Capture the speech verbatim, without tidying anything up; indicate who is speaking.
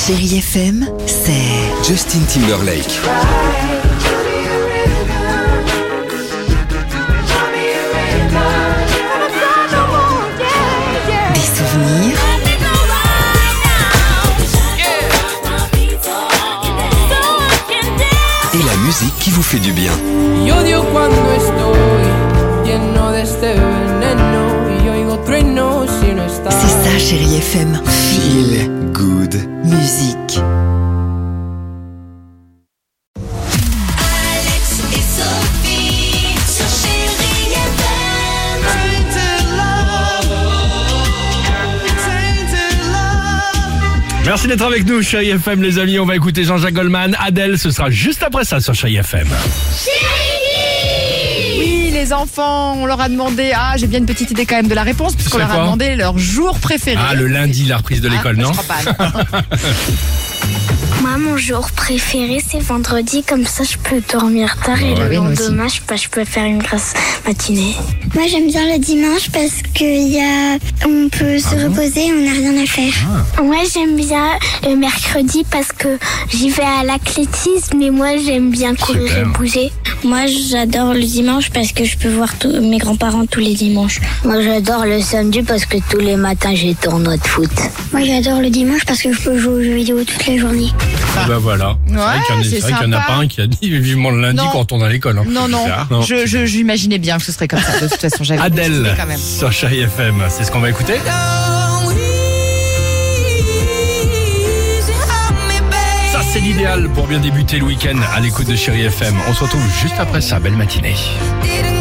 Speaker 1: Chérie F M, c'est
Speaker 2: Justin Timberlake.
Speaker 1: Des souvenirs.
Speaker 2: Et la musique qui vous fait du bien.
Speaker 1: C'est ça, Chérie F M.
Speaker 2: Feel good.
Speaker 1: Musique.
Speaker 3: Alex et Sophie sur Chérie F M.
Speaker 4: Merci d'être avec nous, Chérie F M, les amis. On va écouter Jean-Jacques Goldman, Adèle. Ce sera juste après ça sur Chérie F M.
Speaker 5: Oui, les enfants, on leur a demandé. Ah, j'ai bien une petite idée quand même de la réponse, puisqu'on
Speaker 4: C'est
Speaker 5: leur a
Speaker 4: quoi
Speaker 5: demandé leur jour préféré.
Speaker 4: Ah, le lundi, la reprise de l'école,
Speaker 5: Ah,
Speaker 4: non?
Speaker 5: je crois pas, non.
Speaker 6: Moi, mon jour préféré, c'est vendredi, comme ça je peux dormir tard et
Speaker 5: Ouais,
Speaker 6: le
Speaker 5: oui, moi aussi.
Speaker 6: lendemain, je peux, je peux faire une grasse matinée.
Speaker 7: Moi j'aime bien le dimanche parce que y a... on peut se reposer, on n'a rien à faire.
Speaker 6: Moi, j'aime bien le mercredi parce que j'y vais à l'athlétisme et moi, j'aime bien courir
Speaker 4: Super.
Speaker 6: et bouger.
Speaker 7: Moi j'adore le dimanche parce que je peux voir tous- mes grands-parents tous les dimanches.
Speaker 8: Moi j'adore le samedi parce que tous les matins j'ai tournoi de foot.
Speaker 7: Moi j'adore le dimanche parce que je peux jouer aux jeux vidéo toute la journée.
Speaker 4: Ah bah voilà. C'est vrai qu'il y en a-
Speaker 5: c'est
Speaker 4: c'est vrai qu'il y en a
Speaker 5: sympa.
Speaker 4: pas un qui a dit vivement le lundi
Speaker 5: Non.
Speaker 4: quand on retourne à l'école. hein.
Speaker 5: Non, non,
Speaker 4: Bizarre. Non.
Speaker 5: je, je, j'imaginais bien que ce serait comme ça. De toute façon, j'avais une petite
Speaker 4: Adèle
Speaker 5: idée quand même.
Speaker 4: sur Chérie F M. C'est ce qu'on va écouter. Ça, c'est l'idéal pour bien débuter le week-end à l'écoute de Chérie F M. On se retrouve juste après ça. Belle matinée.
Speaker 3: Didn't